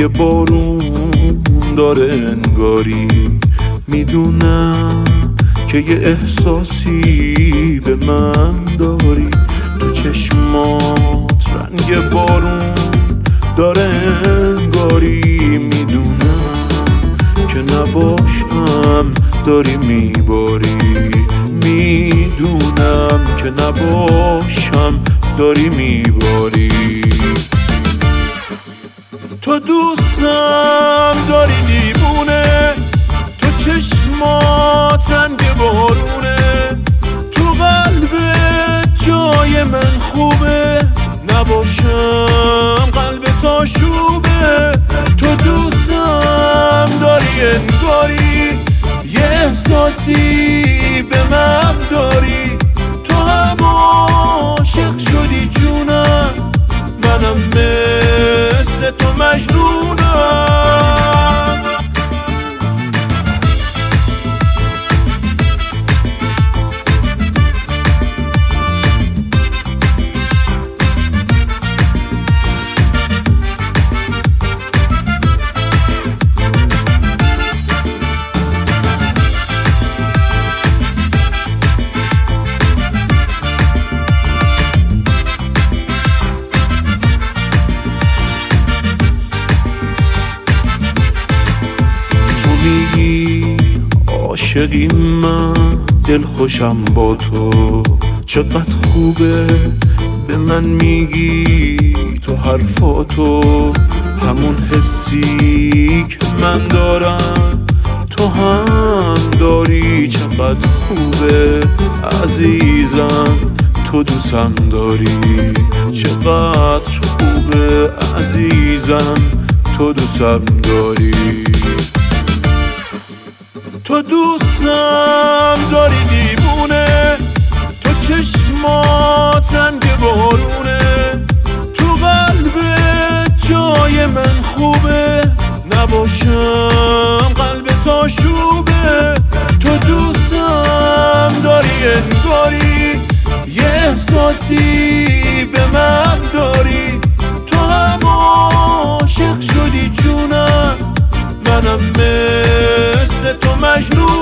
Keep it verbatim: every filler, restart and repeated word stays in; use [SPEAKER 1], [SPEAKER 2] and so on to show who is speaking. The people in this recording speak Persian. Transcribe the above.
[SPEAKER 1] یه بارون داره انگاری. میدونم که یه احساسی به من داری، تو چشمات رنگ بارون داره انگاری. میدونم که نباشم داری میباری، میدونم که نباشم داری میباری. تو دوستم داری دیوونه، تو چشمات رنگ بارونه، تو قلبت جای من خوبه، نباشم قلب تا شوبه. تو دوستم داری انگاری، یه احساسی به من داری. تو هم عاشق شدی جونم، منم مثل تو مجنونم. میگی عاشقی من، دل خوشم با تو، چقدر خوبه به من میگی تو حرفاتو. همون حسی که من دارم تو هم داری، چقدر خوبه عزیزم تو دوستم داری. چقدر خوبه عزیزم تو دوستم داری. تو دوستم داری دیوونه، تو چشمات رنگ بارونه، تو قلبت جای من خوبه، نباشم قلب تا شوبه. تو دوستم داری انگاری، یه احساسی به من داری. تو هم عاشق شدی جونم، منم مثل تو مجنون.